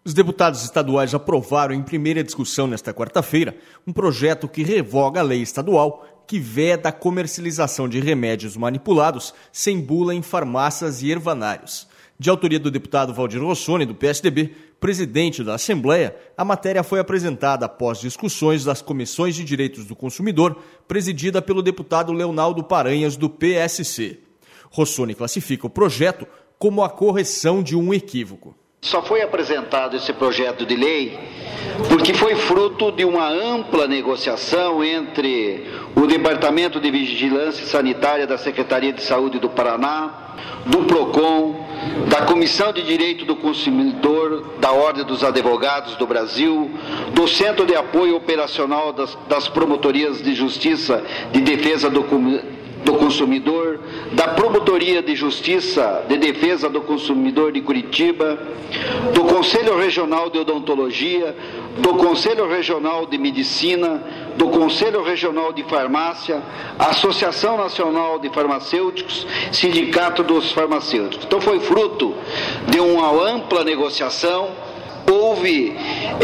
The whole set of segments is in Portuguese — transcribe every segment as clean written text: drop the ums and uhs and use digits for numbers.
Os deputados estaduais aprovaram em primeira discussão nesta quarta-feira um projeto que revoga a lei estadual que veda a comercialização de remédios manipulados sem bula em farmácias e ervanários. De autoria do deputado Valdir Rossoni, do PSDB, presidente da Assembleia, a matéria foi apresentada após discussões das Comissões de Direitos do Consumidor, presidida pelo deputado Leonaldo Paranhas, do PSC. Rossoni classifica o projeto como a correção de um equívoco. Só foi apresentado esse projeto de lei porque foi fruto de uma ampla negociação entre o Departamento de Vigilância Sanitária da Secretaria de Saúde do Paraná, do PROCON, da Comissão de Direito do Consumidor, da Ordem dos Advogados do Brasil, do Centro de Apoio Operacional das Promotorias de Justiça de Defesa do Consumidor, da Promotoria de Justiça de Defesa do Consumidor de Curitiba, do Conselho Regional de Odontologia, do Conselho Regional de Medicina, do Conselho Regional de Farmácia, Associação Nacional de Farmacêuticos, Sindicato dos Farmacêuticos. Então foi fruto de uma ampla negociação. Houve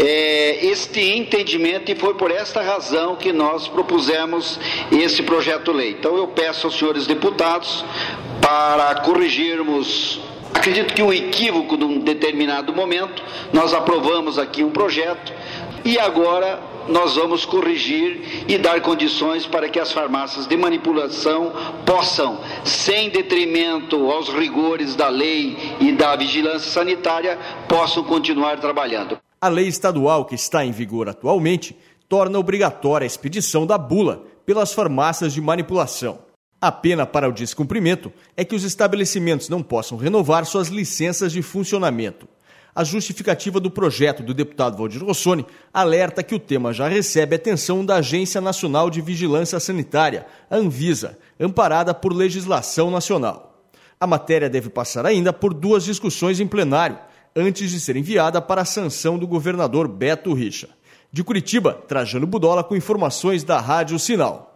este entendimento e foi por esta razão que nós propusemos esse projeto-lei. Então eu peço aos senhores deputados para corrigirmos, acredito que um equívoco de um determinado momento, nós aprovamos aqui um projeto e agora nós vamos corrigir e dar condições para que as farmácias de manipulação possam, sem detrimento aos rigores da lei e da vigilância sanitária, possam continuar trabalhando. A lei estadual que está em vigor atualmente torna obrigatória a expedição da bula pelas farmácias de manipulação. A pena para o descumprimento é que os estabelecimentos não possam renovar suas licenças de funcionamento. A justificativa do projeto do deputado Valdir Rossoni alerta que o tema já recebe atenção da Agência Nacional de Vigilância Sanitária, a Anvisa, amparada por legislação nacional. A matéria deve passar ainda por 2 discussões em plenário, antes de ser enviada para a sanção do governador Beto Richa. De Curitiba, Trajano Budola com informações da Rádio Sinal.